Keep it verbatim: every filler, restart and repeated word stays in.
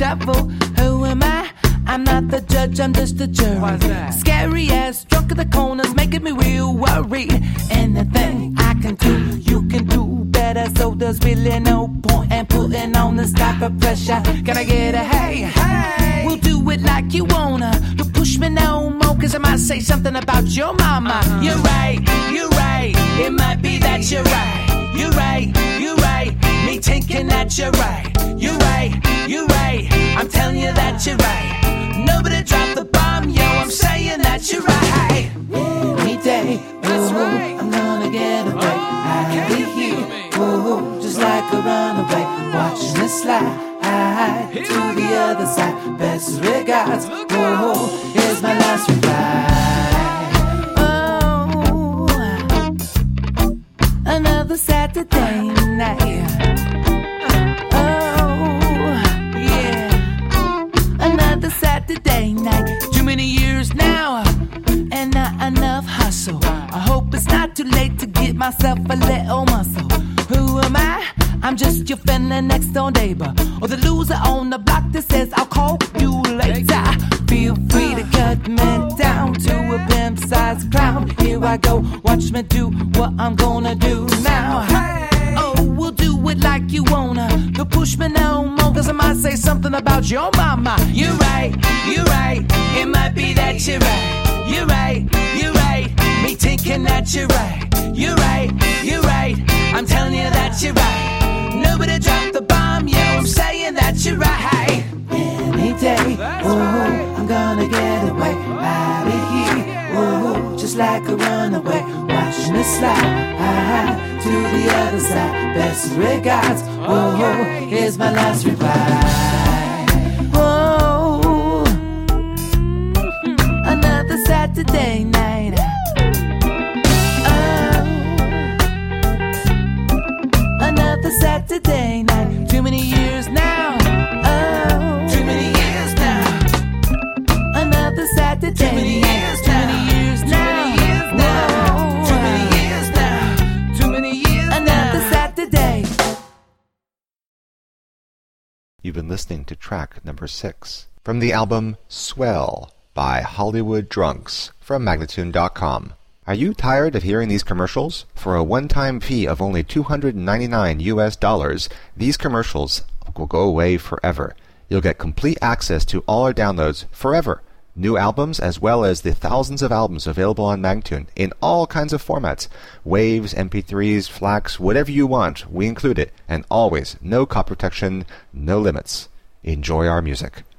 devil. Who am I? I'm not the judge, I'm just the jury. Why's that? Scary ass, drunk at the corners, making me real worried. Anything I can do, you can do better. So there's really no point in putting on this type of pressure. Can I get a hey, hey? We'll do it like you wanna. Don't push me no more, cause I might say something about your mama. Uh-huh. You're right, you're right. It might be that you're right. You're right, you're right. Me thinking that you're right. You're right, you're right. I'm telling you that you're right. Nobody dropped the bomb, yo, I'm saying that you're right. Any day, that's right. I'm gonna get away. I'll be here, whoa, just like a runaway. Watching this slide to the other side. Best regards, whoa, here's my last reply. Oh, another Saturday night. Saturday night. Too many years now, and not enough hustle. I hope it's not too late to get myself a little muscle. Who am I? I'm just your fella next door neighbor, or the loser on the block that says I'll call you later. Feel free to cut me down to a pimp-sized clown. Here I go, watch me do what I'm gonna do now. Hey. Oh, we'll do it like you wanna. Don't push me no more, cause I might say something about your mama. You're right, you're right. It might be that you're right. You're right, you're right. Me thinking that you're right. You're right, you're right. I'm telling you that you're right. Nobody dropped the bomb, yo, I'm saying that you're right. Any day, oh, I'm gonna get away. Out of here, oh, just like a runaway. Watching it slide to the other side. Best regards, oh, here's my last reply. Oh, another Saturday night. Oh, another Saturday night. Too many years now. Oh, too many years now. Another Saturday night. Too many years now. Too many years now. Too many years now. Too many years now. Another Saturday. You've been listening to track number six from the album Swell by Hollywood Drunks from Magnatune dot com. Are you tired of hearing these commercials? For a one-time fee of only two hundred ninety-nine U S dollars, these commercials will go away forever. You'll get complete access to all our downloads forever. New albums as well as the thousands of albums available on Magnatune in all kinds of formats. Waves, M P threes, FLACs, whatever you want, we include it. And always, no copy protection, no limits. Enjoy our music.